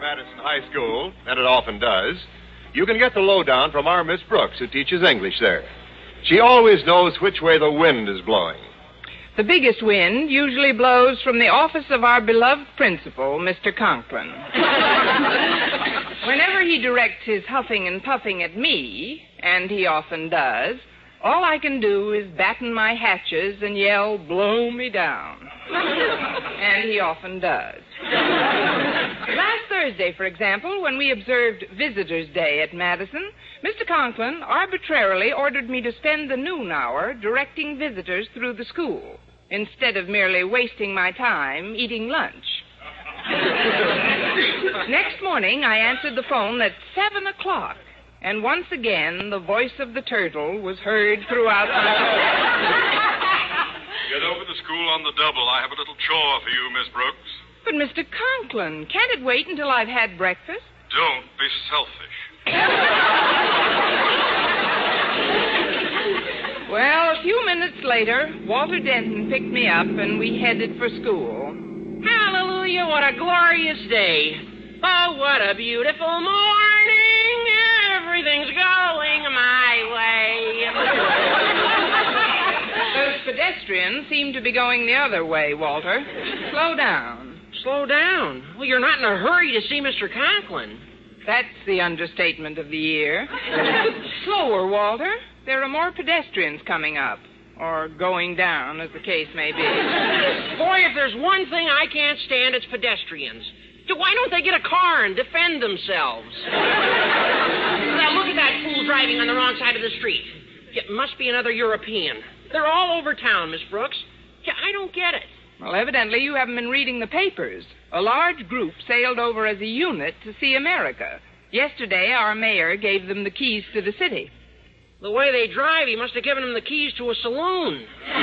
Madison High School, and it often does, you can get the lowdown from our Miss Brooks, who teaches English there. She always knows which way the wind is blowing. The biggest wind usually blows from the office of our beloved principal, Mr. Conklin. Whenever he directs his huffing and puffing at me, and he often does, all I can do is batten my hatches and yell, "Blow me down." And he often does. Last Thursday, for example, when we observed Visitors' Day at Madison, Mr. Conklin arbitrarily ordered me to spend the noon hour directing visitors through the school, instead of merely wasting my time eating lunch. Next morning, I answered the phone at 7 o'clock, and once again, the voice of the turtle was heard throughout the Get over to school on the double. I have a little chore for you, Miss Brooks. But, Mr. Conklin, can't it wait until I've had breakfast? Don't be selfish. Well, a few minutes later, Walter Denton picked me up, and we headed for school. Hallelujah, what a glorious day. Oh, what a beautiful morning. Everything's going my way. Those pedestrians seem to be going the other way, Walter. Slow down. Slow down? Well, you're not in a hurry to see Mr. Conklin. That's the understatement of the year. Slower, Walter. There are more pedestrians coming up. Or going down, as the case may be. Boy, if there's one thing I can't stand, it's pedestrians. Why don't they get a car and defend themselves? Now, look at that fool driving on the wrong side of the street. It must be another European. They're all over town, Miss Brooks. I don't get it. Well, evidently you haven't been reading the papers. A large group sailed over as a unit to see America. Yesterday, our mayor gave them the keys to the city. The way they drive, he must have given them the keys to a saloon.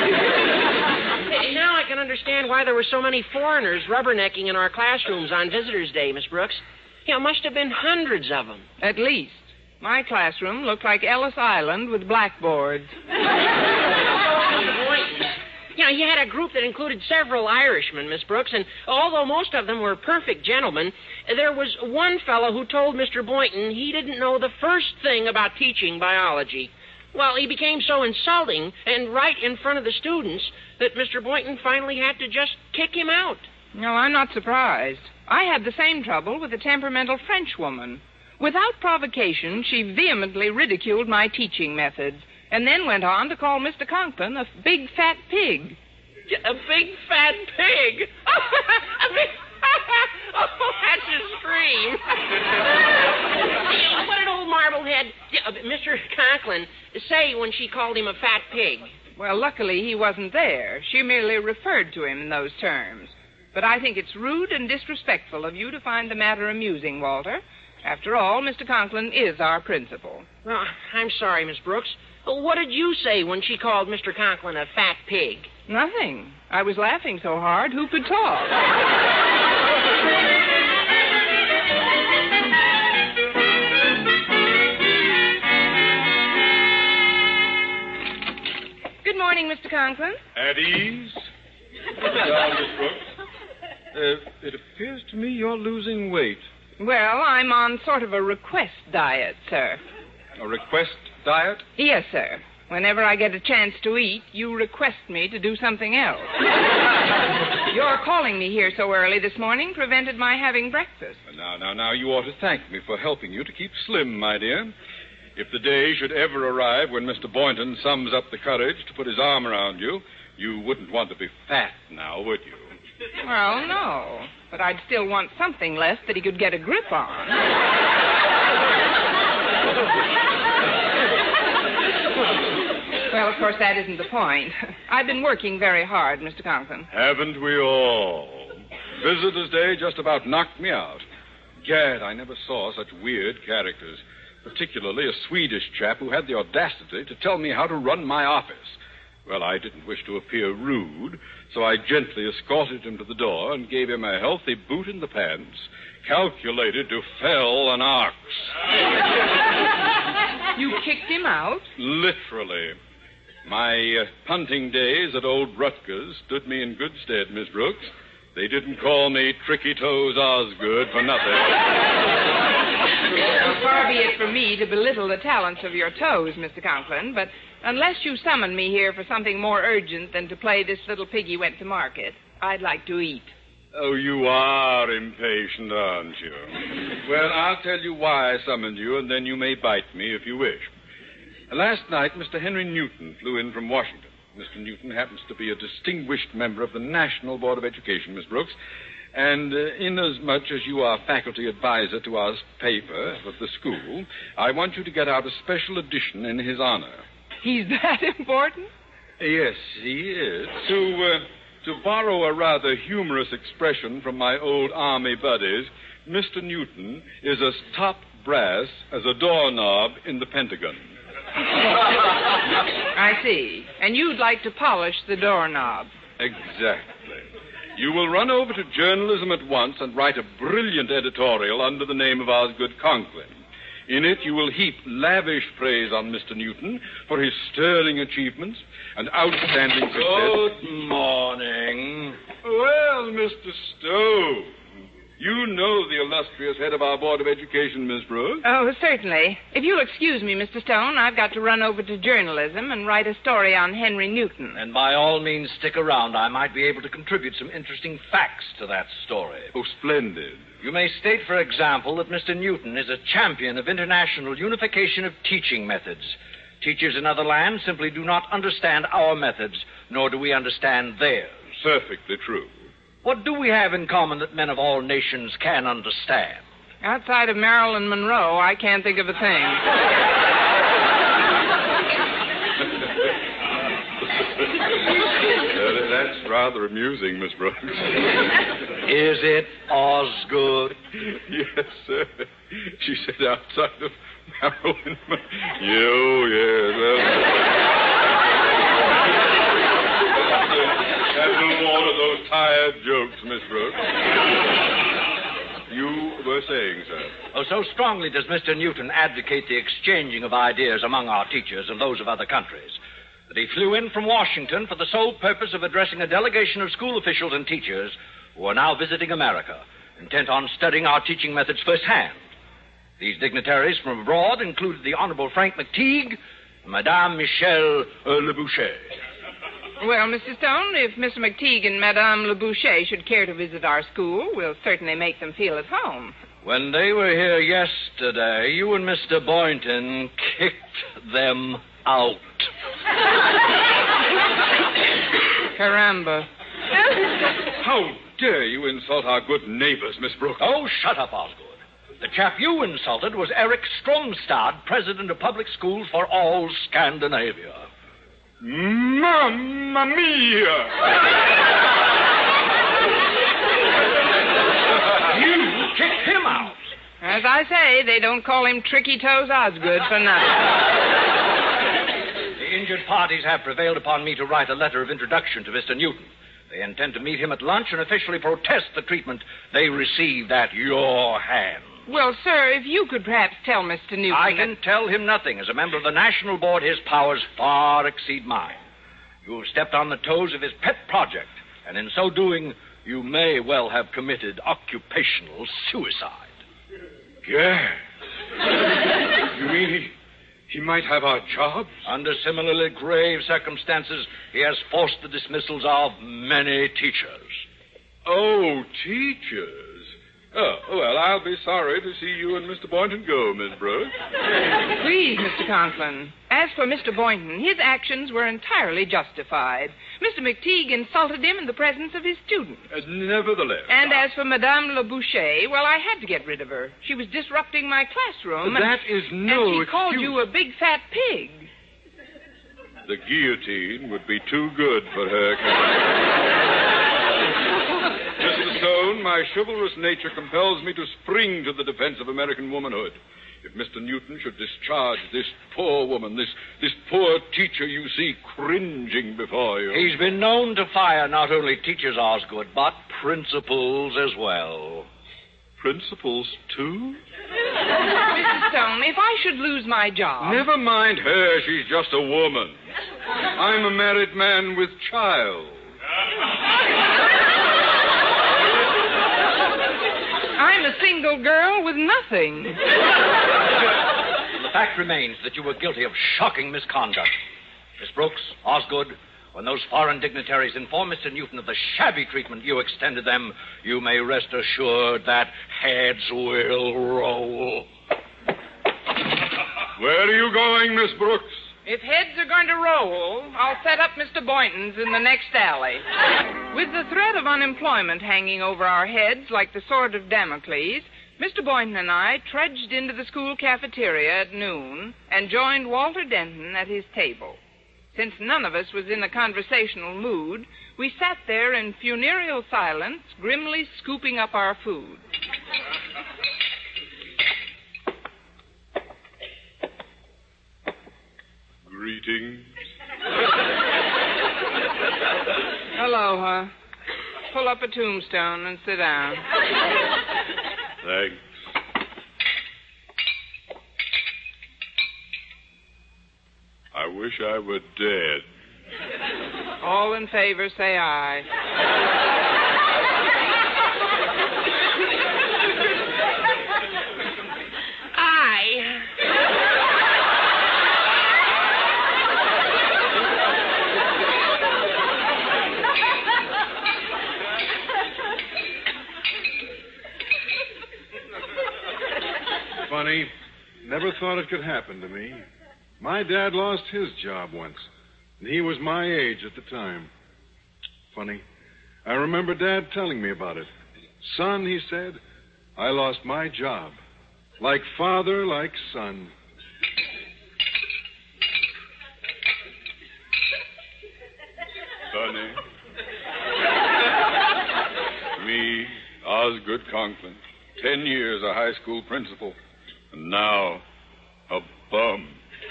Now I can understand why there were so many foreigners rubbernecking in our classrooms on Visitors' Day, Miss Brooks. Must have been hundreds of them. At least. My classroom looked like Ellis Island with blackboards. He had a group that included several Irishmen, Miss Brooks, and although most of them were perfect gentlemen, there was one fellow who told Mr. Boynton he didn't know the first thing about teaching biology. Well, he became so insulting, and right in front of the students, that Mr. Boynton finally had to just kick him out. No, I'm not surprised. I had the same trouble with a temperamental Frenchwoman. Without provocation, she vehemently ridiculed my teaching methods, and then went on to call Mr. Conklin a big fat pig. A big fat pig? Oh, that's a scream. What did old Marblehead, Mr. Conklin, say when she called him a fat pig? Well, luckily he wasn't there. She merely referred to him in those terms. But I think it's rude and disrespectful of you to find the matter amusing, Walter. After all, Mr. Conklin is our principal. Well, I'm sorry, Miss Brooks. What did you say when she called Mr. Conklin a fat pig? Nothing. I was laughing so hard, who could talk? Good morning, Mr. Conklin. At ease. Sit down, Miss Brooks. It appears to me you're losing weight. Well, I'm on sort of a request diet, sir. A request diet? Yes, sir. Whenever I get a chance to eat, you request me to do something else. Your calling me here so early this morning prevented my having breakfast. Now, you ought to thank me for helping you to keep slim, my dear. If the day should ever arrive when Mr. Boynton sums up the courage to put his arm around you, you wouldn't want to be fat now, would you? Well, no. But I'd still want something left that he could get a grip on. Well, of course, that isn't the point. I've been working very hard, Mr. Conklin. Haven't we all? Visitors' Day just about knocked me out. Gad, I never saw such weird characters, particularly a Swedish chap who had the audacity to tell me how to run my office. Well, I didn't wish to appear rude, so I gently escorted him to the door and gave him a healthy boot in the pants, calculated to fell an ox. You kicked him out? Literally. My punting days at old Rutgers stood me in good stead, Miss Brooks. They didn't call me Tricky Toes Osgood for nothing. Well, far be it from me to belittle the talents of your toes, Mr. Conklin, but unless you summon me here for something more urgent than to play This Little Piggy Went to Market, I'd like to eat. Oh, you are impatient, aren't you? Well, I'll tell you why I summoned you, and then you may bite me if you wish. Last night, Mr. Henry Newton flew in from Washington. Mr. Newton happens to be a distinguished member of the National Board of Education, Miss Brooks, and inasmuch as you are faculty advisor to our paper of the school, I want you to get out a special edition in his honor. He's that important? Yes, he is. To borrow a rather humorous expression from my old army buddies, Mr. Newton is as top brass as a doorknob in the Pentagon. I see. And you'd like to polish the doorknob. Exactly. You will run over to journalism at once and write a brilliant editorial under the name of Osgood Conklin. In it, you will heap lavish praise on Mr. Newton for his sterling achievements and outstanding success. Good morning. Well, Mr. Stone, you know the illustrious head of our Board of Education, Miss Brooks. Oh, certainly. If you'll excuse me, Mr. Stone, I've got to run over to journalism and write a story on Henry Newton. And by all means, stick around. I might be able to contribute some interesting facts to that story. Oh, splendid. You may state, for example, that Mr. Newton is a champion of international unification of teaching methods. Teachers in other lands simply do not understand our methods, nor do we understand theirs. Perfectly true. What do we have in common that men of all nations can understand? Outside of Marilyn Monroe, I can't think of a thing. That's rather amusing, Miss Brooks. Is it, Osgood? Yes, sir. She said outside of Marilyn Monroe. That's no more of those tired jokes, Miss Brooks. You were saying, sir. Oh, so strongly does Mr. Newton advocate the exchanging of ideas among our teachers and those of other countries that he flew in from Washington for the sole purpose of addressing a delegation of school officials and teachers who are now visiting America, intent on studying our teaching methods firsthand. These dignitaries from abroad included the Honorable Frank McTeague and Madame Michelle Leboucher. Well, Mr. Stone, if Mr. McTeague and Madame Leboucher should care to visit our school, we'll certainly make them feel at home. When they were here yesterday, you and Mr. Boynton kicked them out. Caramba. How dare you insult our good neighbors, Miss Brooks? Oh, shut up, Osgood. The chap you insulted was Eric Stromstad, president of public schools for all Scandinavia. Mamma mia! You kicked him out. As I say, they don't call him Tricky Toes Osgood for nothing. The injured parties have prevailed upon me to write a letter of introduction to Mr. Newton. They intend to meet him at lunch and officially protest the treatment they received at your hands. Well, sir, if you could perhaps tell Mr. Newton... I can tell him nothing. As a member of the National Board, his powers far exceed mine. You've stepped on the toes of his pet project, and in so doing, you may well have committed occupational suicide. Yeah. You mean he might have our jobs? Under similarly grave circumstances, he has forced the dismissals of many teachers. Oh, teachers. Oh, well, I'll be sorry to see you and Mr. Boynton go, Miss Brooks. Please, Mr. Conklin. As for Mr. Boynton, his actions were entirely justified. Mr. McTeague insulted him in the presence of his students. Nevertheless. And as for Madame Leboucher, well, I had to get rid of her. She was disrupting my classroom. That is no And she called you a big fat pig. The guillotine would be too good for her. Mr. Stone, my chivalrous nature compels me to spring to the defense of American womanhood. If Mr. Newton should discharge this poor woman, this poor teacher you see cringing before you... He's been known to fire not only teachers, Osgood, but principals as well. Principals, too? Mr. Stone, if I should lose my job... Never mind her. She's just a woman. I'm a married man with child. I'm a single girl with nothing. The fact remains that you were guilty of shocking misconduct. Miss Brooks, Osgood, when those foreign dignitaries inform Mr. Newton of the shabby treatment you extended them, you may rest assured that heads will roll. Where are you going, Miss Brooks? If heads are going to roll, I'll set up Mr. Boynton's in the next alley. With the threat of unemployment hanging over our heads like the sword of Damocles, Mr. Boynton and I trudged into the school cafeteria at noon and joined Walter Denton at his table. Since none of us was in a conversational mood, we sat there in funereal silence, grimly scooping up our food. Greetings. Aloha. Pull up a tombstone and sit down. Thanks. I wish I were dead. All in favor, say aye. Aye. Funny. Never thought it could happen to me. My dad lost his job once, and he was my age at the time. Funny. I remember Dad telling me about it. Son, he said, I lost my job. Like father, like son. Funny. Me, Osgood Conklin. 10 years a high school principal. And now, a bum.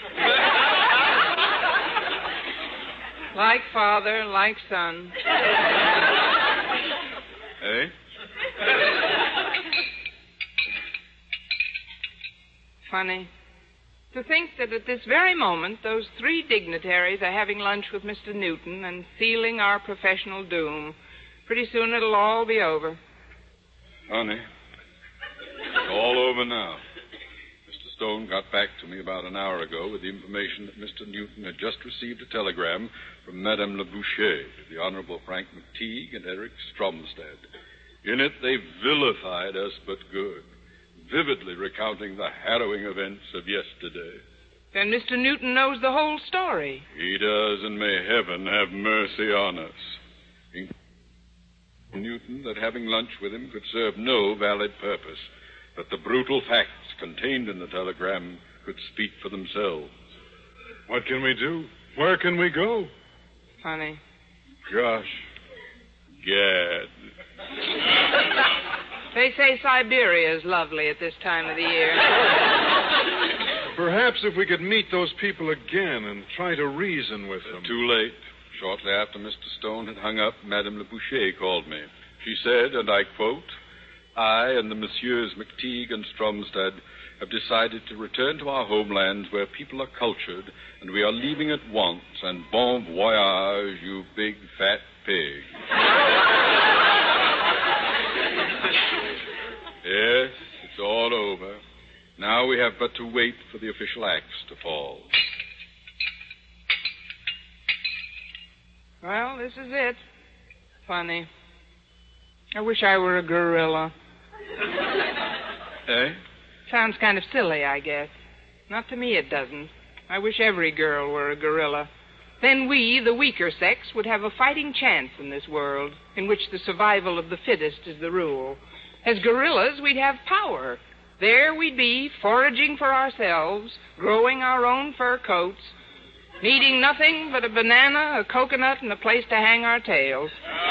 Like father, like son. Eh? Funny. To think that at this very moment, those three dignitaries are having lunch with Mr. Newton and sealing our professional doom. Pretty soon it'll all be over. Honey, it's all over now. Mr. Stone got back to me about an hour ago with the information that Mr. Newton had just received a telegram from Madame Le Boucher, the Honorable Frank McTeague, and Eric Stromstad. In it, they vilified us but good, vividly recounting the harrowing events of yesterday. Then Mr. Newton knows the whole story. He does, and may heaven have mercy on us. Newton that having lunch with him could serve no valid purpose, that the brutal facts contained in the telegram could speak for themselves. What can we do? Where can we go? Funny. Gosh, gad. They say Siberia is lovely at this time of the year. Perhaps if we could meet those people again and try to reason with them. Too late. Shortly after Mr. Stone had hung up, Madame Le Boucher called me. She said, and I quote, I and the Messieurs McTeague and Stromstad have decided to return to our homelands where people are cultured, and we are leaving at once, and bon voyage, you big fat pig. Yes, it's all over. Now we have but to wait for the official axe to fall. Well, this is it. Funny. I wish I were a gorilla. Eh? Sounds kind of silly, I guess. Not to me, it doesn't. I wish every girl were a gorilla. Then we, the weaker sex, would have a fighting chance in this world, in which the survival of the fittest is the rule. As gorillas, we'd have power. There we'd be, foraging for ourselves, growing our own fur coats, needing nothing but a banana, a coconut, and a place to hang our tails.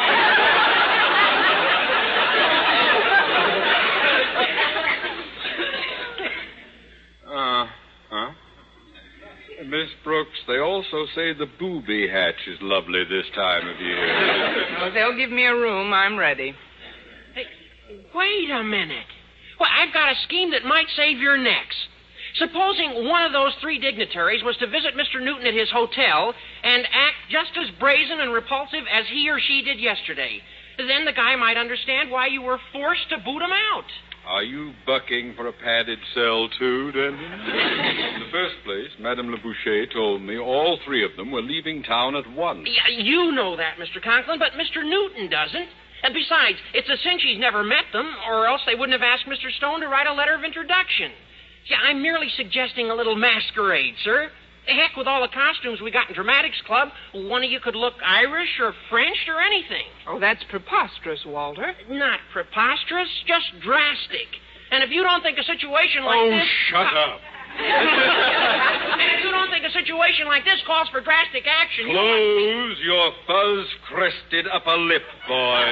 Miss Brooks, they also say the booby hatch is lovely this time of year. Well, if they'll give me a room, I'm ready. Hey, wait a minute. Well, I've got a scheme that might save your necks. Supposing one of those three dignitaries was to visit Mr. Newton at his hotel and act just as brazen and repulsive as he or she did yesterday. Then the guy might understand why you were forced to boot him out. Are you bucking for a padded cell, too, Denton? In the first place, Madame Le Boucher told me all three of them were leaving town at once. Yeah, you know that, Mr. Conklin, but Mr. Newton doesn't. And besides, it's a cinch he's never met them, or else they wouldn't have asked Mr. Stone to write a letter of introduction. See, I'm merely suggesting a little masquerade, sir. Heck, with all the costumes we got in Dramatics Club, one of you could look Irish or French or anything. Oh, that's preposterous, Walter. Not preposterous, just drastic. And if you don't think a situation like this... Oh, shut up. And if you don't think a situation like this calls for drastic action... Close your fuzz-crested upper lip, boy.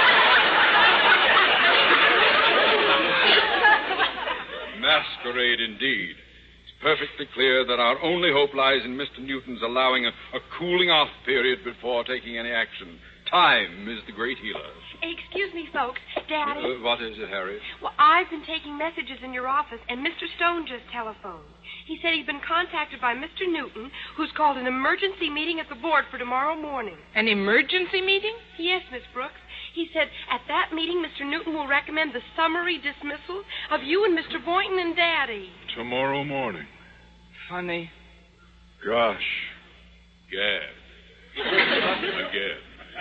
Masquerade, indeed. Perfectly clear that our only hope lies in Mr. Newton's allowing a cooling-off period before taking any action. Time is the great healer. Excuse me, folks. Daddy. What is it, Harriet? Well, I've been taking messages in your office, and Mr. Stone just telephoned. He said he'd been contacted by Mr. Newton, who's called an emergency meeting at the board for tomorrow morning. An emergency meeting? Yes, Miss Brooks. He said at that meeting, Mr. Newton will recommend the summary dismissal of you and Mr. Boynton and Daddy. Tomorrow morning. Funny. Gosh. Gad. Again.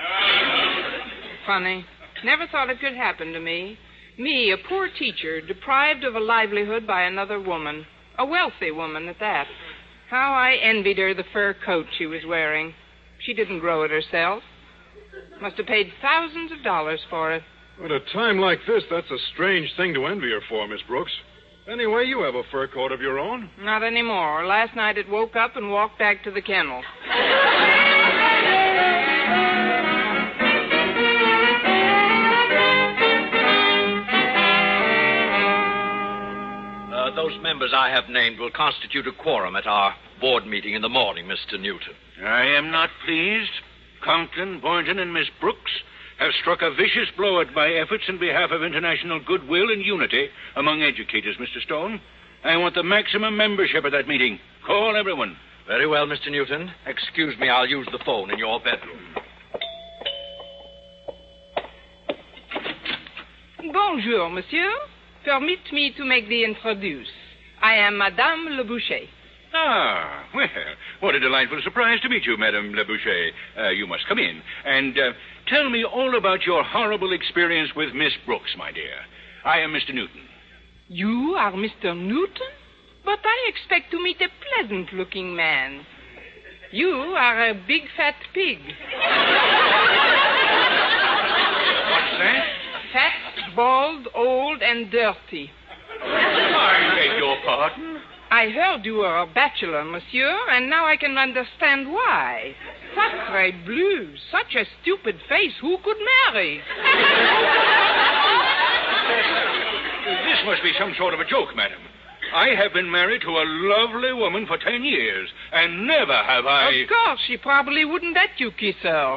Funny. Never thought it could happen to me. Me, a poor teacher, deprived of a livelihood by another woman. A wealthy woman at that. How I envied her the fur coat she was wearing. She didn't grow it herself. Must have paid thousands of dollars for it. At a time like this, that's a strange thing to envy her for, Miss Brooks. Anyway, you have a fur coat of your own. Not anymore. Last night it woke up and walked back to the kennel. Those members I have named will constitute a quorum at our board meeting in the morning, Mr. Newton. I am not pleased. Conklin, Boynton, and Miss Brooks have struck a vicious blow at my efforts in behalf of international goodwill and unity among educators, Mr. Stone. I want the maximum membership at that meeting. Call everyone. Very well, Mr. Newton. Excuse me, I'll use the phone in your bedroom. Bonjour, monsieur. Permit me to make the introduce. I am Madame Le Boucher. Ah, well, what a delightful surprise to meet you, Madame Le Boucher. You must come in. And tell me all about your horrible experience with Miss Brooks, my dear. I am Mr. Newton. You are Mr. Newton? But I expect to meet a pleasant-looking man. You are a big fat pig. What's that? Fat, bald, old, and dirty. I beg your pardon? I heard you were a bachelor, monsieur, and now I can understand why. Sacre bleu, such a stupid face, who could marry? This must be some sort of a joke, madam. I have been married to a lovely woman for 10 years, and never have I... Of course, she probably wouldn't let you kiss her.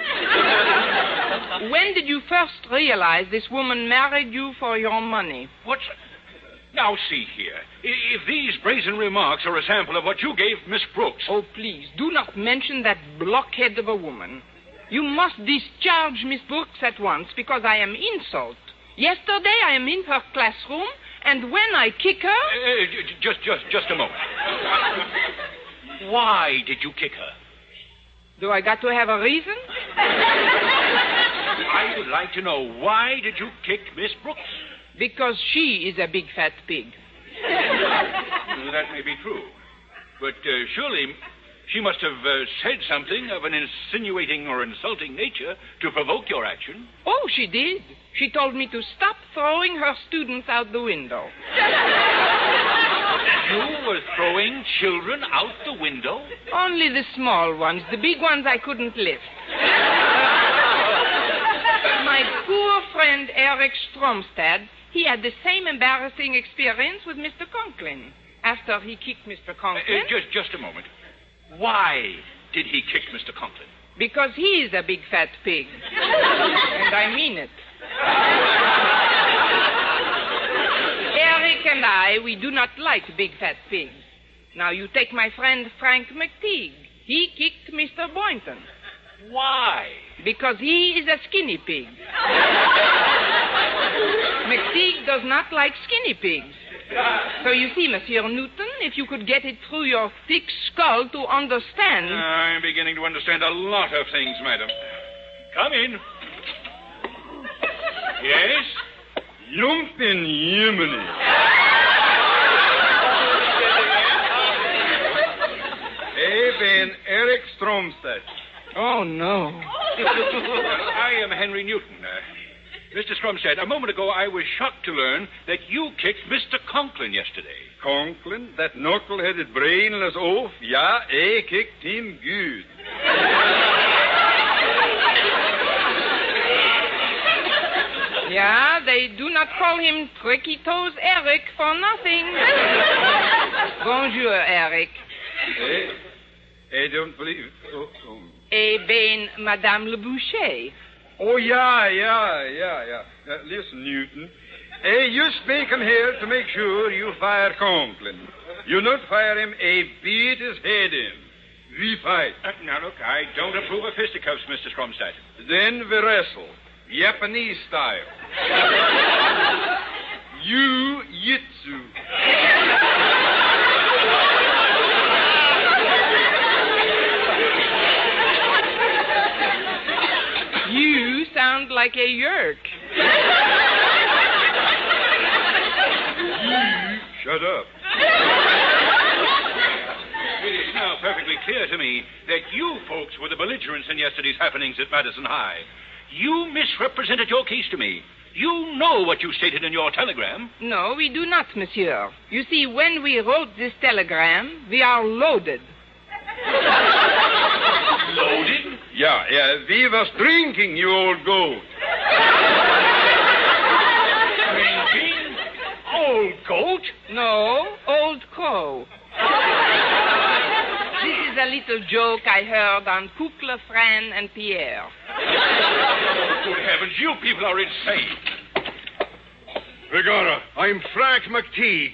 When did you first realize this woman married you for your money? What's... Now, see here. If these brazen remarks are a sample of what you gave Miss Brooks... Oh, please, do not mention that blockhead of a woman. You must discharge Miss Brooks at once, because I am insult. Yesterday I am in her classroom, and when I kick her... Just a moment. Why did you kick her? Do I got to have a reason? I would like to know, why did you kick Miss Brooks? Because she is a big fat pig. That may be true. But surely she must have said something of an insinuating or insulting nature to provoke your action. Oh, she did. She told me to stop throwing her students out the window. You were throwing children out the window? Only the small ones. The big ones I couldn't lift. My poor friend Eric Stromstad, he had the same embarrassing experience with Mr. Conklin. After he kicked Mr. Conklin... Just a moment. Why did he kick Mr. Conklin? Because he is a big fat pig. And I mean it. Eric and I, we do not like big fat pigs. Now, you take my friend Frank McTeague. He kicked Mr. Boynton. Why? Because he is a skinny pig. McTeague does not like skinny pigs. So you see, Monsieur Newton, if you could get it through your thick skull to understand... I'm beginning to understand a lot of things, madam. Come in. Yes? Jumpin' Yemeni. Ik ben Eric Stromstad. Oh, no. I am Henry Newton. Mr. Stromstad, a moment ago I was shocked to learn that you kicked Mr. Conklin yesterday. Conklin, that knuckle-headed brainless oaf? Ja, ik kicked him good. Yeah, they do not call him Tricky Toes Eric for nothing. Bonjour, Eric. I don't believe... Eh bien, Madame Le Boucher. Oh, yeah. Listen, Newton. You speaking here to make sure you fire Conklin. You not fire him, beat his head in. We fight. Now, look, I don't approve of fisticuffs, Mr. Stromstad. Then we wrestle. Japanese style. Jiu-jitsu. You sound like a yerk. Shut up. It is now perfectly clear to me that you folks were the belligerents in yesterday's happenings at Madison High. You misrepresented your case to me. You know what you stated in your telegram. No, we do not, monsieur. You see, when we wrote this telegram, we are loaded. Loaded? Yeah, we was drinking, you old goat. Drinking? Old goat? No, old crow. This is a little joke I heard on Coucle, Fran, and Pierre. Good heavens, you people are insane. Begorra, I'm Frank McTeague.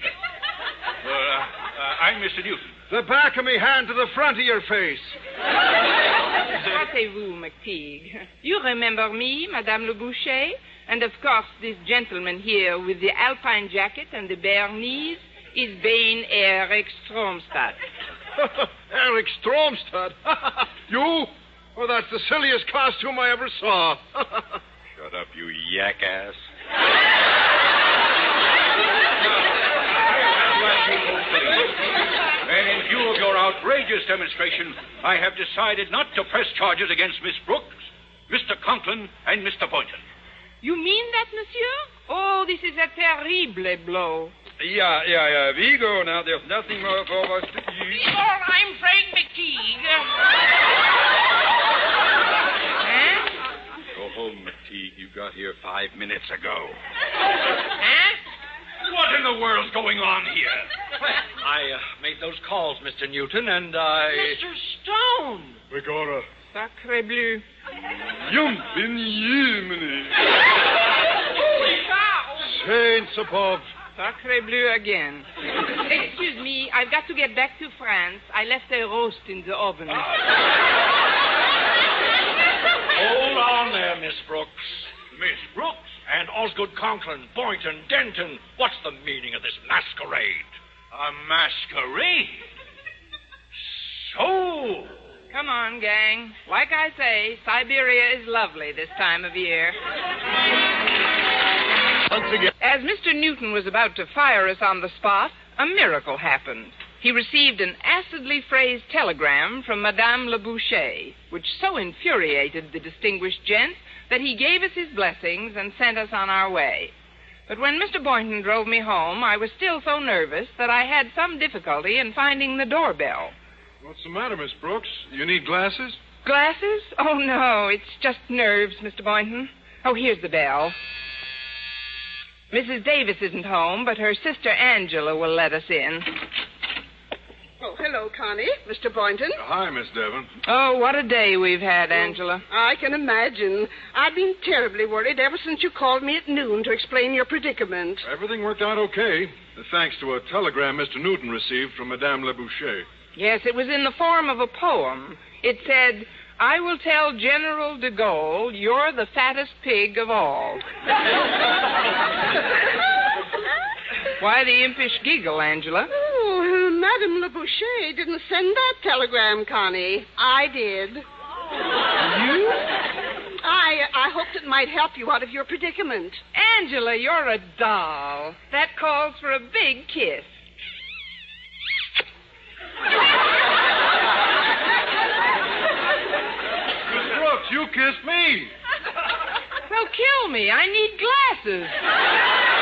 I'm Mr. Newton. The back of me hand to the front of your face. Rappelez-vous, McTeague. You remember me, Madame Le Boucher? And, of course, this gentleman here with the alpine jacket and the bare knees is Bain Eric Stromstad. Eric Stromstad? You? Oh, that's the silliest costume I ever saw. Shut up, you yak-ass. And in view of your outrageous demonstration, I have decided not to press charges against Miss Brooks, Mr. Conklin, and Mr. Boynton. You mean that, monsieur? Oh, this is a terrible blow. Yeah. We go now. There's nothing more for us to eat. Before I'm Frank McTeague. Huh? Go home, McTeague. You got here 5 minutes ago. Huh? What in the world's going on here? I made those calls, Mr. Newton, and I... Mr. Stone. Begorra. Sacre bleu. Jumpin' Yemeni. Holy cow. Saints above. Sacre bleu again. Excuse me, I've got to get back to France. I left a roast in the oven. Hold on there, Miss Brooks. Miss Brooks? And Osgood Conklin, Boynton, Denton. What's the meaning of this masquerade? A masquerade? So... Come on, gang. Like I say, Siberia is lovely this time of year. Once again. As Mr. Newton was about to fire us on the spot, a miracle happened. He received an acidly phrased telegram from Madame Le Boucher, which so infuriated the distinguished gent that he gave us his blessings and sent us on our way. But when Mr. Boynton drove me home, I was still so nervous that I had some difficulty in finding the doorbell. What's the matter, Miss Brooks? You need glasses? Glasses? Oh, no, it's just nerves, Mr. Boynton. Oh, here's the bell. Mrs. Davis isn't home, but her sister Angela will let us in. Oh, hello, Connie. Mr. Boynton. Hi, Miss Devon. Oh, what a day we've had, Angela. I can imagine. I've been terribly worried ever since you called me at noon to explain your predicament. Everything worked out okay, thanks to a telegram Mr. Newton received from Madame Le Boucher. Yes, it was in the form of a poem. It said, I will tell General de Gaulle you're the fattest pig of all. Why the impish giggle, Angela? Oh, Madame Le Boucher didn't send that telegram, Connie. I did. You? I hoped it might help you out of your predicament. Angela, you're a doll. That calls for a big kiss. Miss Brooks, you kissed me. Well, kill me. I need glasses.